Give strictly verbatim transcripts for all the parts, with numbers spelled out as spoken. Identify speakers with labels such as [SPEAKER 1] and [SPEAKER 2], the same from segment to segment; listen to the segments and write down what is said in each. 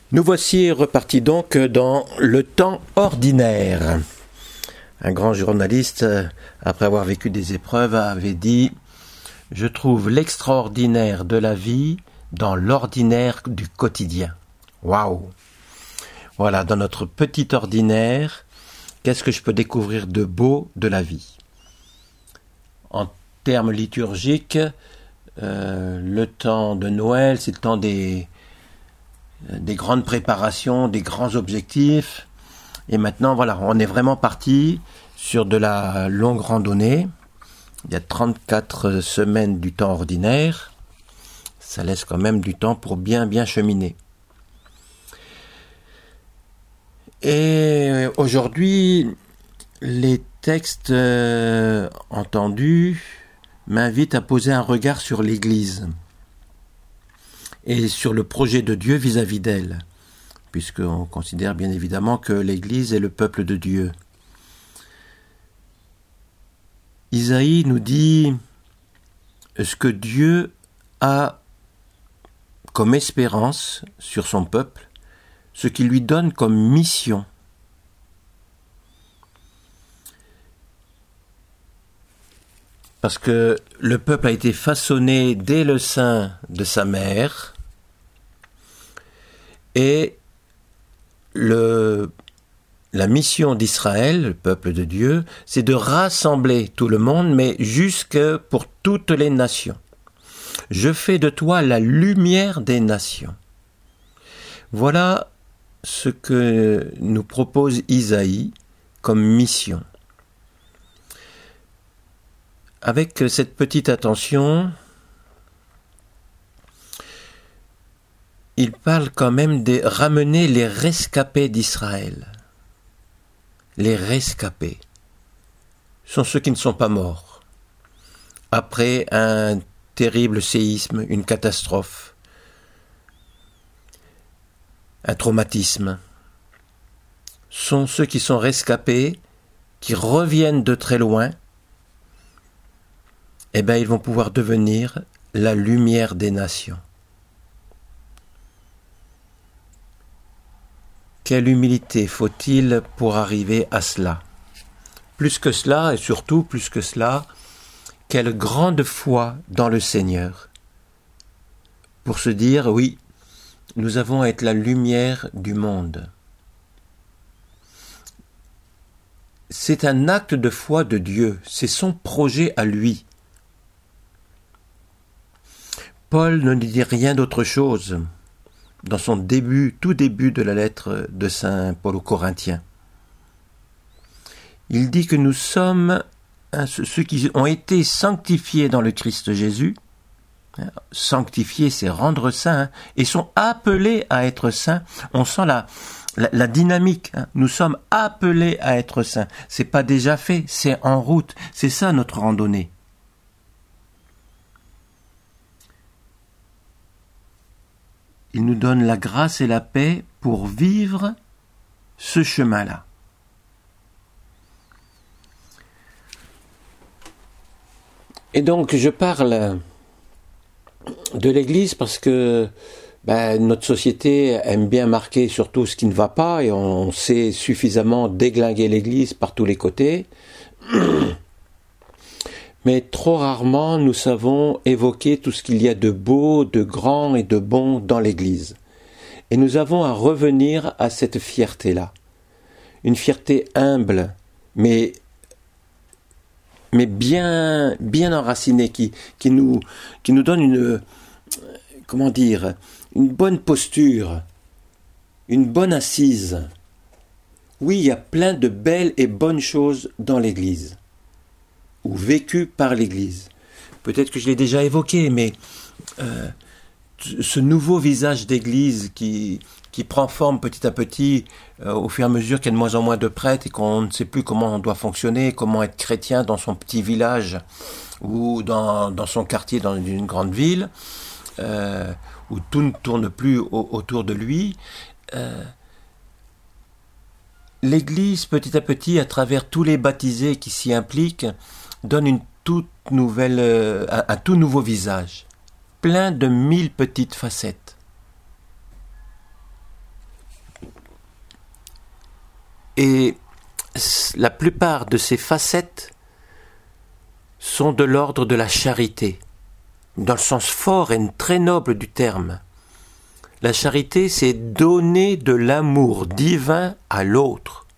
[SPEAKER 1] Nous voici repartis donc dans le temps ordinaire. Un grand journaliste, après avoir vécu des épreuves, avait dit « Je trouve l'extraordinaire de la vie dans l'ordinaire du quotidien. » Waouh! Voilà, dans notre petit ordinaire, qu'est-ce que je peux découvrir de beau de la vie? En termes liturgiques, euh, le temps de Noël, c'est le temps des... des grandes préparations, des grands objectifs. Et maintenant, voilà, on est vraiment parti sur de la longue randonnée. Il y a trente-quatre semaines du temps ordinaire. Ça laisse quand même du temps pour bien, bien cheminer. Et aujourd'hui, les textes euh, entendus m'invitent à poser un regard sur l'Église et sur le projet de Dieu vis-à-vis d'elle, puisqu'on considère bien évidemment que l'Église est le peuple de Dieu. Isaïe nous dit ce que Dieu a comme espérance sur son peuple, ce qu'il lui donne comme mission. Parce que le peuple a été façonné dès le sein de sa mère, et le, la mission d'Israël, le peuple de Dieu, c'est de rassembler tout le monde, mais jusque pour toutes les nations. Je fais de toi la lumière des nations. Voilà ce que nous propose Isaïe comme mission. Avec cette petite attention, il parle quand même de ramener les rescapés d'Israël. Les rescapés sont ceux qui ne sont pas morts. Après un terrible séisme, une catastrophe, un traumatisme, sont ceux qui sont rescapés, qui reviennent de très loin. Eh bien, ils vont pouvoir devenir la lumière des nations. Quelle humilité faut-il pour arriver à cela? Plus que cela, et surtout plus que cela, quelle grande foi dans le Seigneur, pour se dire, oui, nous avons à être la lumière du monde. C'est un acte de foi de Dieu, c'est son projet à lui. Paul ne dit rien d'autre chose dans son début, tout début de la lettre de saint Paul aux Corinthiens. Il dit que nous sommes hein, ceux qui ont été sanctifiés dans le Christ Jésus. Sanctifier, c'est rendre saint, hein, et sont appelés à être saints. On sent la, la, la dynamique. Hein. Nous sommes appelés à être saints. C'est pas déjà fait, c'est en route. C'est ça notre randonnée. Il nous donne la grâce et la paix pour vivre ce chemin-là. Et donc, je parle de l'Église parce que ben, notre société aime bien marquer surtout ce qui ne va pas et on sait suffisamment déglinguer l'Église par tous les côtés. Mais trop rarement nous savons évoquer tout ce qu'il y a de beau, de grand et de bon dans l'Église. Et nous avons à revenir à cette fierté-là. Une fierté humble, mais, mais bien, bien enracinée, qui, qui, nous, qui nous donne une, comment dire, une bonne posture, une bonne assise. Oui, il y a plein de belles et bonnes choses dans l'Église, ou vécu par l'Église. Peut-être que je l'ai déjà évoqué, mais euh, ce nouveau visage d'Église qui, qui prend forme petit à petit euh, au fur et à mesure qu'il y a de moins en moins de prêtres et qu'on ne sait plus comment on doit fonctionner, comment être chrétien dans son petit village ou dans, dans son quartier dans une grande ville, euh, où tout ne tourne plus au, autour de lui. Euh, L'Église, petit à petit, à travers tous les baptisés qui s'y impliquent, donne une toute nouvelle, euh, un, un tout nouveau visage, plein de mille petites facettes. Et la plupart de ces facettes sont de l'ordre de la charité, dans le sens fort et très noble du terme. La charité, c'est donner de l'amour divin à l'autre.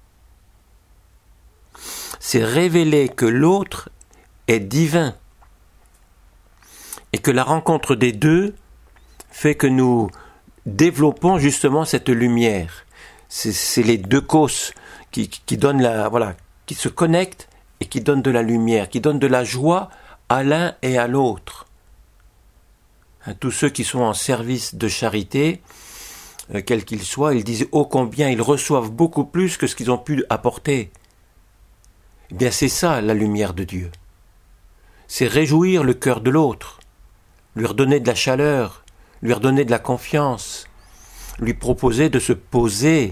[SPEAKER 1] C'est révéler que l'autre est divin et que la rencontre des deux fait que nous développons justement cette lumière. C'est, c'est les deux causes qui, qui donnent la, voilà, qui se connectent et qui donnent de la lumière, qui donnent de la joie à l'un et à l'autre. Hein, tous ceux qui sont en service de charité, euh, quels qu'ils soient, ils disent ô combien ils reçoivent beaucoup plus que ce qu'ils ont pu apporter. Eh bien, c'est ça la lumière de Dieu. C'est réjouir le cœur de l'autre, lui redonner de la chaleur, lui redonner de la confiance, lui proposer de se poser.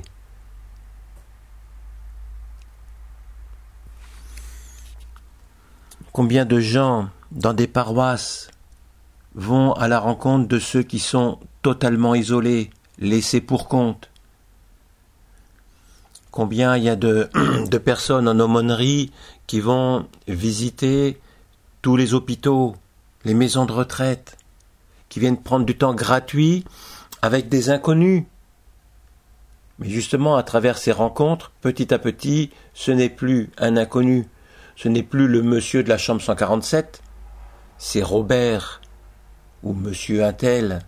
[SPEAKER 1] Combien de gens dans des paroisses vont à la rencontre de ceux qui sont totalement isolés, laissés pour compte? Combien il y a de, de personnes en aumônerie qui vont visiter tous les hôpitaux, les maisons de retraite, qui viennent prendre du temps gratuit avec des inconnus. Mais justement, à travers ces rencontres, petit à petit, ce n'est plus un inconnu, ce n'est plus le monsieur de la chambre cent quarante-sept, c'est Robert ou monsieur Untel.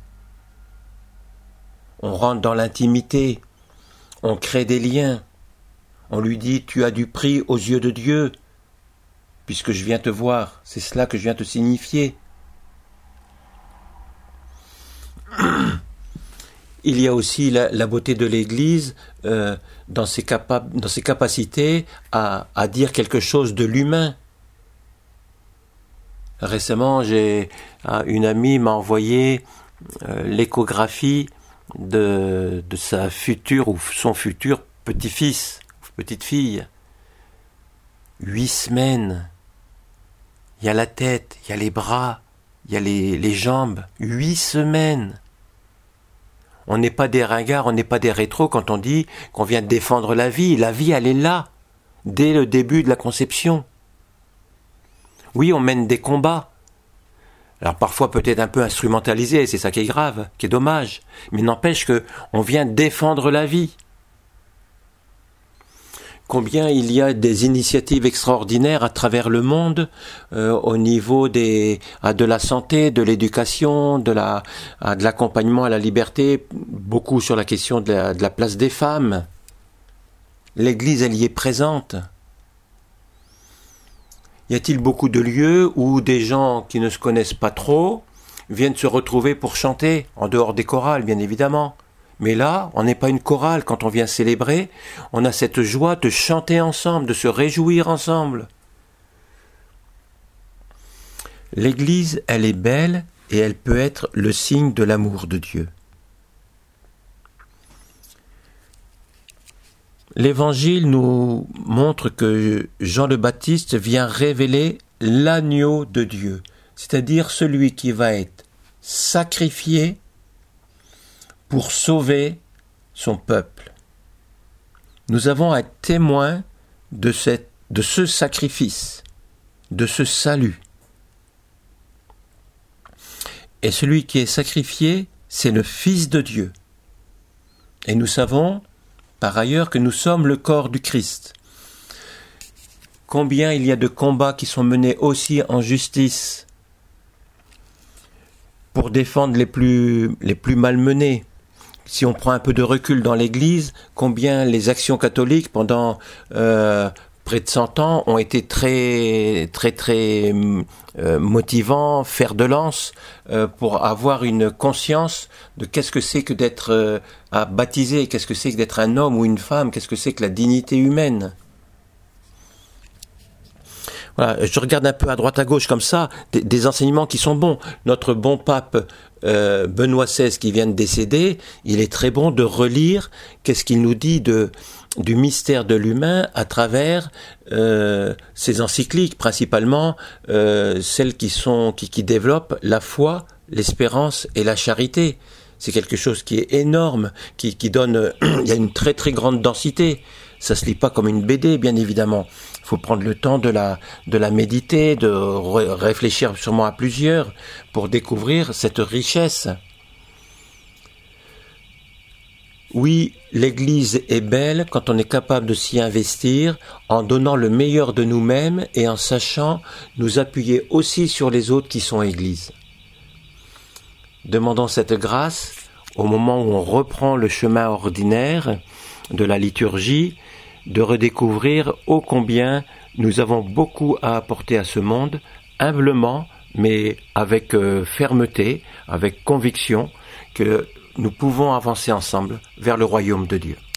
[SPEAKER 1] On rentre dans l'intimité, on crée des liens, on lui dit « tu as du prix aux yeux de Dieu ». Puisque je viens te voir, c'est cela que je viens te signifier. Il y a aussi la, la beauté de l'Église euh, dans, ses capa- dans ses capacités à, à dire quelque chose de l'humain. Récemment, j'ai, une amie m'a envoyé euh, l'échographie de, de sa future ou son futur petit-fils ou petite-fille. Huit semaines. Il y a la tête, il y a les bras, il y a les, les jambes. Huit semaines. On n'est pas des ringards, on n'est pas des rétros quand on dit qu'on vient défendre la vie. La vie, elle est là, dès le début de la conception. Oui, on mène des combats. Alors parfois peut-être un peu instrumentalisés, c'est ça qui est grave, qui est dommage. Mais n'empêche qu'on vient défendre la vie. Combien il y a des initiatives extraordinaires à travers le monde euh, au niveau des, à de la santé, de l'éducation, de, la, à de l'accompagnement à la liberté, beaucoup sur la question de la, de la place des femmes. L'Église, elle y est présente. Y a-t-il beaucoup de lieux où des gens qui ne se connaissent pas trop viennent se retrouver pour chanter, en dehors des chorales, bien évidemment. Mais là, on n'est pas une chorale. Quand on vient célébrer, on a cette joie de chanter ensemble, de se réjouir ensemble. L'Église, elle est belle et elle peut être le signe de l'amour de Dieu. L'Évangile nous montre que Jean le Baptiste vient révéler l'agneau de Dieu, c'est-à-dire celui qui va être sacrifié pour sauver son peuple. Nous avons un témoin de, cette, de ce sacrifice, de ce salut. Et celui qui est sacrifié, c'est le Fils de Dieu. Et nous savons, par ailleurs, que nous sommes le corps du Christ. Combien il y a de combats qui sont menés aussi en justice pour défendre les plus, les plus malmenés. Si on prend un peu de recul dans l'Église, combien les actions catholiques pendant euh, près de cent ans ont été très très très euh, motivants, fer de lance euh, pour avoir une conscience de qu'est-ce que c'est que d'être euh, à baptiser, qu'est-ce que c'est que d'être un homme ou une femme, qu'est-ce que c'est que la dignité humaine. Voilà, je regarde un peu à droite à gauche comme ça, des, des enseignements qui sont bons. Notre bon pape euh, Benoît seize qui vient de décéder, il est très bon de relire qu'est-ce qu'il nous dit de, du mystère de l'humain à travers euh, ses encycliques, principalement euh, celles qui, sont, qui, qui développent la foi, l'espérance et la charité. C'est quelque chose qui est énorme, qui, qui donne, il y a une très très grande densité Ça se lit pas comme une B D, bien évidemment. Il faut prendre le temps de la, de la méditer, de re- réfléchir sûrement à plusieurs pour découvrir cette richesse. Oui, l'Église est belle quand on est capable de s'y investir en donnant le meilleur de nous-mêmes et en sachant nous appuyer aussi sur les autres qui sont Église. Demandons cette grâce au moment où on reprend le chemin ordinaire de la liturgie, de redécouvrir ô combien nous avons beaucoup à apporter à ce monde, humblement, mais avec euh, fermeté, avec conviction, que nous pouvons avancer ensemble vers le royaume de Dieu.